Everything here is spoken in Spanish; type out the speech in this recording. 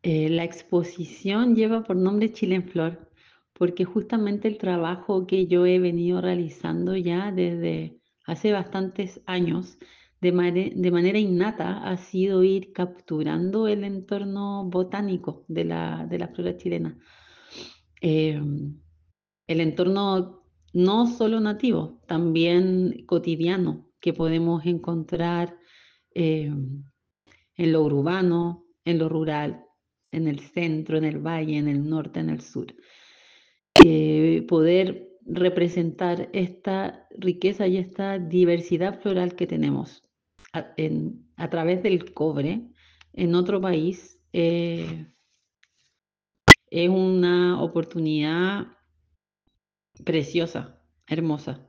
La exposición lleva por nombre Chile en Flor, porque justamente el trabajo que yo he venido realizando ya desde hace bastantes años, de manera innata, ha sido ir capturando el entorno botánico de la flora chilena. Eh, el entorno no solo nativo, también cotidiano, que podemos encontrar eh, en lo urbano, en lo rural, en el centro, en el valle, en el norte, en el sur. Poder representar esta riqueza y esta diversidad floral que tenemos a través del cobre en otro país es una oportunidad preciosa, hermosa.